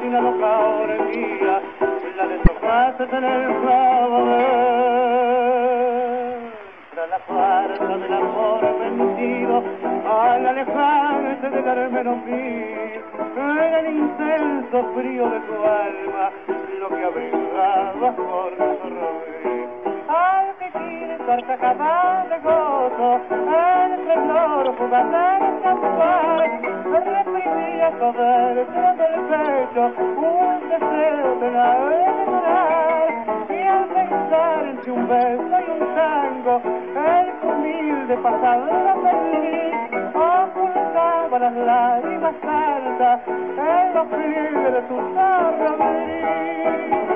una loca orgía, la deshojaste en el clavo tras la farsa del amor vencido, al alejarse del armenonville, en el intenso frío de tu alma, lo que abrigaba por su rodillo. Al que quiere carcajadas de gozo, el esplendor fugaz del champán, reprimía todo dentro del pecho un deseo de llorar, y al pensar en que un beso y un tango, el humilde pasado era feliz, ocultaba las lágrimas altas en los pliegues de tu zorro gris.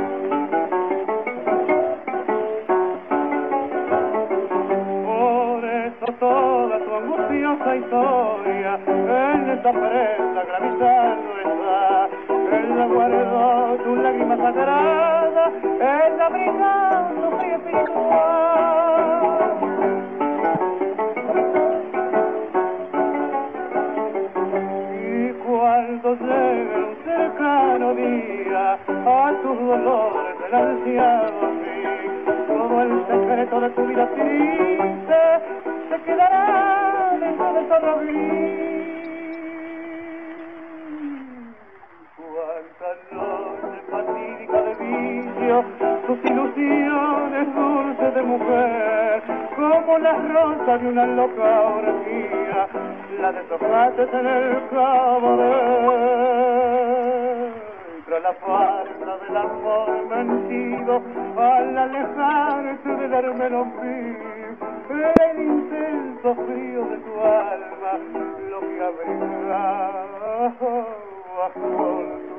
Toda tu angustiosa historia en esta prenda gravitando está, él guardó tu lágrima sagrada, él abrigó tu frío espiritual. Y cuando llegue un cercano día a tus dolores el ansiado fin, todo el secreto de tu vida triste se quedará dentro del zorro gris. Cuántas noches fatídicas de vicio, tus ilusiones dulces de mujer, como las rosas de una loca orgía, la deshojaste en el cabaret. Tras la farsa del amor mentido, al alejarse del armenonville, el intenso frío de tu alma, lo que abrigaba con tu